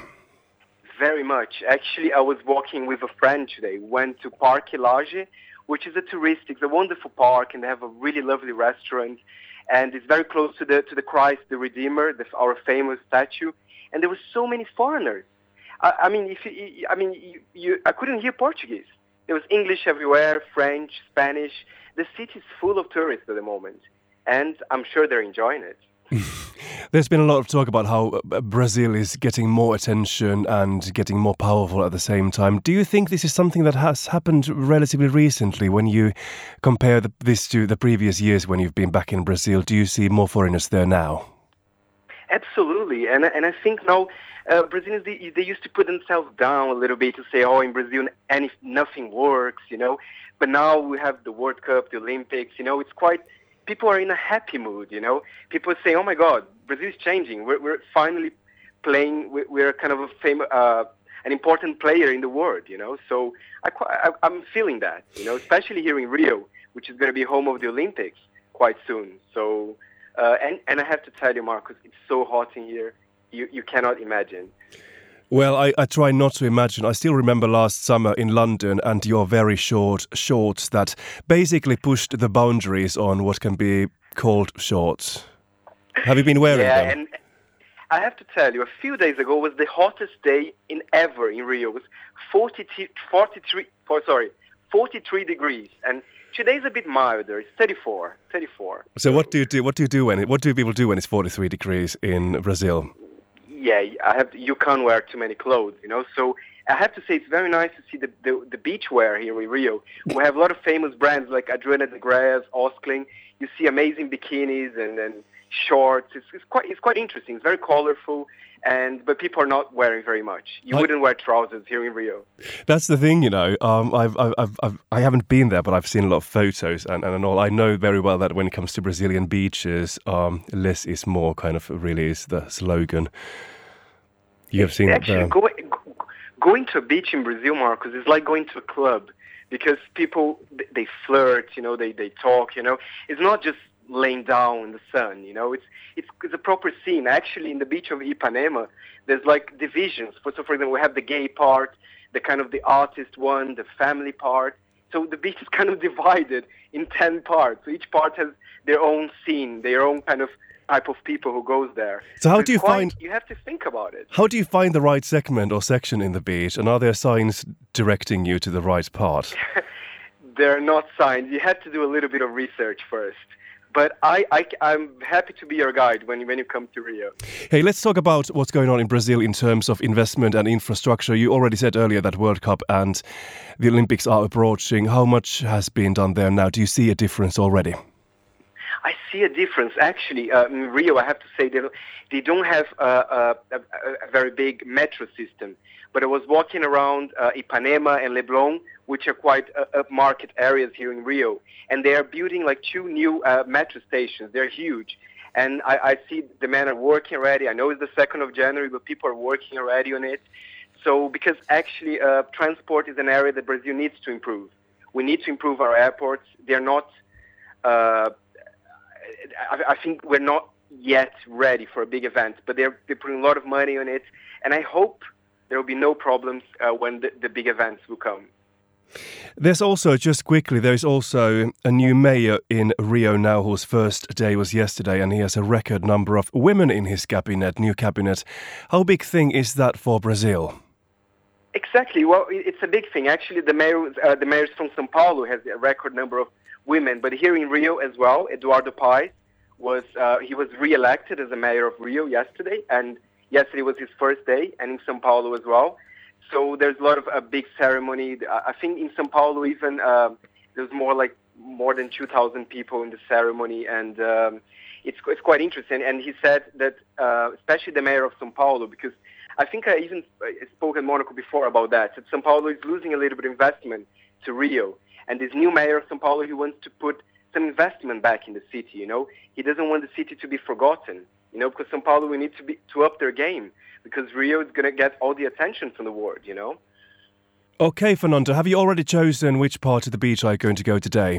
Very much. Actually, I was walking with a friend today. Went to Parque Lage, which is a touristic, it's a wonderful park, and they have a really lovely restaurant. And it's very close to the to the Christ the Redeemer, the, our famous statue. And there were so many foreigners. I, I mean, if you, I mean, you, you, I couldn't hear Portuguese. There was English everywhere, French, Spanish. The city is full of tourists at the moment, and I'm sure they're enjoying it. There's been a lot of talk about how Brazil is getting more attention and getting more powerful at the same time. Do you think this is something that has happened relatively recently when you compare the, this to the previous years when you've been back in Brazil? Do you see more foreigners there now? Absolutely, and and I think now uh, Brazilians, they, they used to put themselves down a little bit to say, oh, in Brazil, any, nothing works, you know. But now we have the World Cup, the Olympics, you know, it's quite, people are in a happy mood, you know. People say, oh my God, Brazil is changing. We're, we're finally playing, we're kind of a famous, uh, an important player in the world, you know. So I, I, I'm feeling that, you know, especially here in Rio, which is going to be home of the Olympics quite soon. So, uh, and, and I have to tell you, Marcus, it's so hot in here. You, you cannot imagine. Well, I, I try not to imagine. I still remember last summer in London and your very short shorts that basically pushed the boundaries on what can be called shorts. Have you been wearing yeah, them? And I have to tell you, a few days ago was the hottest day in ever in Rio. It was forty, forty-three, oh, sorry, forty-three degrees, and today's a bit milder. It's thirty-four, thirty-four. So what do you do? What do you do when it, what do people do when it's forty-three degrees in Brazil? Yeah, I have. You can't wear too many clothes, you know. So I have to say, it's very nice to see the the, the beach wear here in Rio. We have a lot of famous brands like Adriana de Grasse, Osklen. You see amazing bikinis and, and shorts. It's, it's quite it's quite interesting. It's very colorful, and but people are not wearing very much. You I, wouldn't wear trousers here in Rio. That's the thing, you know. Um, I've, I've, I've, I haven't been there, but I've seen a lot of photos and, and all. I know very well that when it comes to Brazilian beaches, um, less is more. Kind of really is the slogan. You have seen Actually, it. Go, going to a beach in Brazil, Marcus, is like going to a club because people they flirt, you know, they, they talk, you know. It's not just laying down in the sun, you know. It's it's it's a proper scene. Actually, in the beach of Ipanema, there's like divisions. For, so, for example, we have the gay part, the kind of the artist one, the family part. So the beach is kind of divided in ten parts. So each part has their own scene, their own kind of type of people who goes there. So how so do you quite, find... You have to think about it. How do you find the right segment or section in the beach? And are there signs directing you to the right part? There are not signs. You have to do a little bit of research first. But I, I, I'm happy to be your guide when, when you come to Rio. Hey, let's talk about what's going on in Brazil in terms of investment and infrastructure. You already said earlier that World Cup and the Olympics are approaching. How much has been done there now? Do you see a difference already? I see a difference. Actually, uh, in Rio, I have to say, they don't, they don't have uh, a, a, a very big metro system. But I was walking around uh, Ipanema and Leblon, which are quite uh, upmarket areas here in Rio. And they are building like two new uh, metro stations. They're huge. And I, I see the men are working already. I know it's the second of January, but people are working already on it. So because actually uh, transport is an area that Brazil needs to improve. We need to improve our airports. They're not... Uh, I, I think we're not yet ready for a big event, but they're, they're putting a lot of money on it. And I hope there will be no problems uh, when the, the big events will come. There's also, just quickly, there's also a new mayor in Rio now whose first day was yesterday, and he has a record number of women in his cabinet, new cabinet. How big thing is that for Brazil? Exactly. Well, it's a big thing. Actually, the mayor, uh, the mayors from São Paulo has a record number of women, but here in Rio as well, Eduardo Paes was uh, he was re-elected as the mayor of Rio yesterday, and yesterday was his first day, and in São Paulo as well. So there's a lot of a big ceremony. I think in São Paulo even uh, there's more like more than two thousand people in the ceremony, and um, it's it's quite interesting. And he said that uh, especially the mayor of São Paulo, because I think I even spoke in Monaco before about that. That São Paulo is losing a little bit of investment to Rio. And this new mayor of São Paulo, he wants to put some investment back in the city, you know. He doesn't want the city to be forgotten, you know, because São Paulo, we need to be to up their game, because Rio is going to get all the attention from the world, you know. Okay, Fernando, have you already chosen which part of the beach are you going to go today?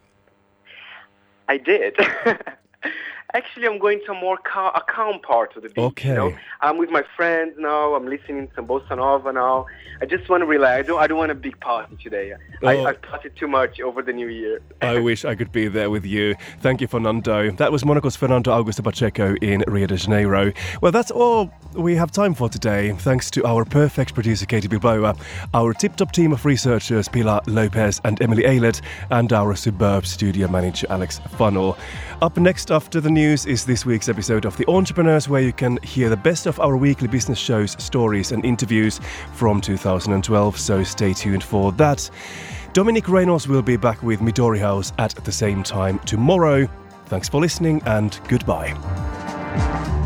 I did. Actually, I'm going to a more cal- a calm part of the beach. Okay. You know? I'm with my friends now. I'm listening to some bossa nova now. I just want to relax. I don't, I don't want a big party today. Oh. I, I've partied too much over the new year. I wish I could be there with you. Thank you, Fernando. That was Monaco's Fernando Augusto Pacheco in Rio de Janeiro. Well, that's all we have time for today. Thanks to our perfect producer, Katie Bilbao, our tip-top team of researchers, Pilar Lopez and Emily Aylett, and our superb studio manager, Alex Funnell. Up next after the news is this week's episode of The Entrepreneurs, where you can hear the best of our weekly business shows, stories and interviews from two thousand twelve, so stay tuned for that. Dominic Reynolds will be back with Midori House at the same time tomorrow. Thanks for listening and goodbye.